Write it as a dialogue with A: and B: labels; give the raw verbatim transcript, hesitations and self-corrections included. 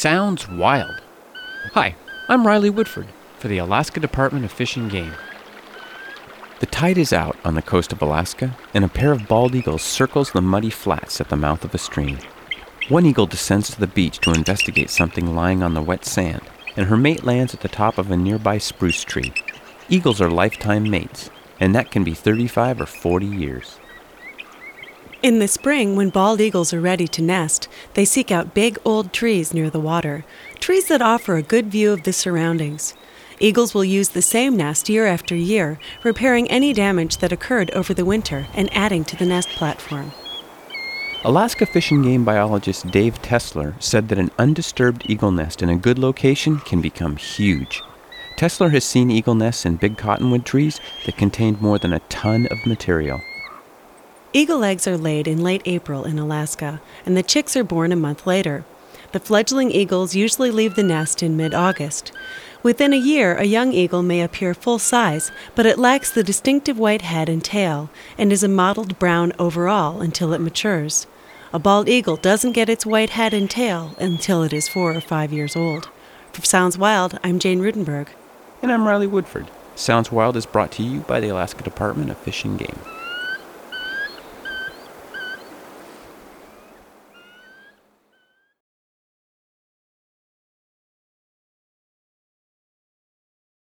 A: Sounds wild. Hi, I'm Riley Woodford for the Alaska Department of Fish and Game. The tide is out on the coast of Alaska, and a pair of bald eagles circles the muddy flats at the mouth of a stream. One eagle descends to the beach to investigate something lying on the wet sand, and her mate lands at the top of a nearby spruce tree. Eagles are lifetime mates, and that can be thirty-five or forty years.
B: In the spring, when bald eagles are ready to nest, they seek out big old trees near the water, trees that offer a good view of the surroundings. Eagles will use the same nest year after year, repairing any damage that occurred over the winter and adding to the nest platform.
A: Alaska Fish and Game biologist Dave Tesler said that an undisturbed eagle nest in a good location can become huge. Tesler has seen eagle nests in big cottonwood trees that contained more than a ton of material.
B: Eagle eggs are laid in late April in Alaska, and the chicks are born a month later. The fledgling eagles usually leave the nest in mid-August. Within a year, a young eagle may appear full size, but it lacks the distinctive white head and tail and is a mottled brown overall until it matures. A bald eagle doesn't get its white head and tail until it is four or five years old. For Sounds Wild, I'm Jane Rudenberg.
A: And I'm Riley Woodford. Sounds Wild is brought to you by the Alaska Department of Fish and Game.